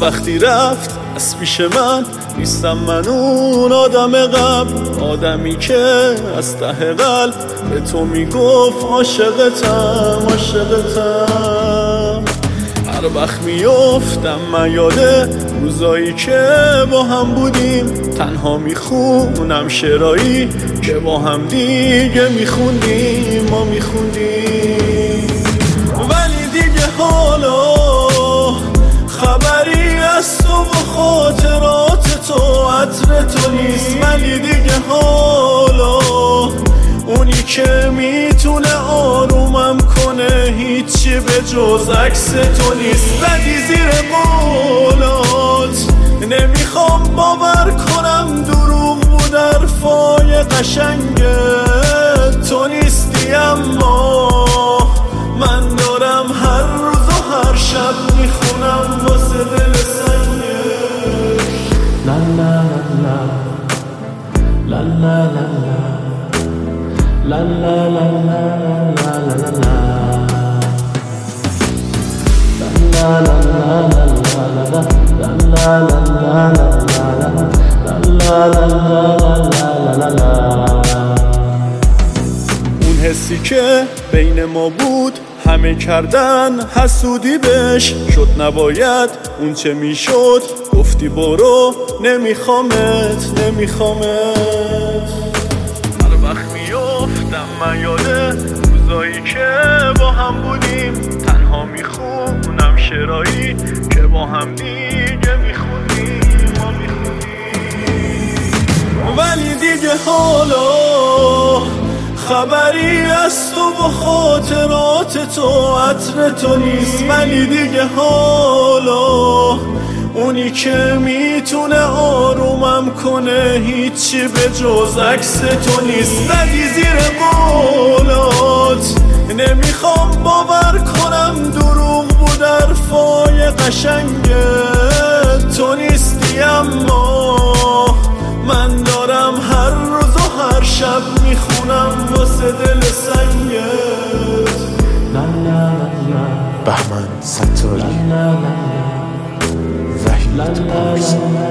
وقتی رفت از پیش من نیستم من اون آدم قبل، آدمی که از ته قلب به تو میگفت عاشقتم عاشقتم. هر وقت میافتم من یاده روزایی که با هم بودیم، تنها میخونم شعرایی که با هم دیگه میخوندیم ما میخوندیم. ولی دیگه حالا خبری از تو و خاطرات تو عطر تو نیست. ولی دیگه حالا اونی که میتونه آرومم کنه هیچی به جز عکس تو نیست. بدی زیر قولات نمیخوام باور کنم، دروغ بود حرفای قشنگ تو نیستی، اما من دارم هر روز و هر شب میخونم واسه دل سنگه. لا لا لا لا لا لا لا لا لا لا لا. اون حسی که بین ما بود همه کردن حسودی بهش، شد نباید اون چه میشد گفتی برو نمیخوامت نمیخوامت. هر وقت میافتم من یاده روزایی که با هم بودیم، تنها میخونم شعرایی که با هم دیگه میخونیم ما میخونیم. ولی دیگه حالا خبری از تو و خاطرات تو عطر تو نیست. ولی دیگه حالا اونی که میتونه آرومم کنه هیچی به جز عکس تو نیست. بدی زیر قولات نمیخوام باور کنم، دروغ بود حرفای قشنگ تو نیستی، اما من دارم هر روز و هر شب میخونم واسه دل سنگت. بهمن ستاری، وحید پارسی.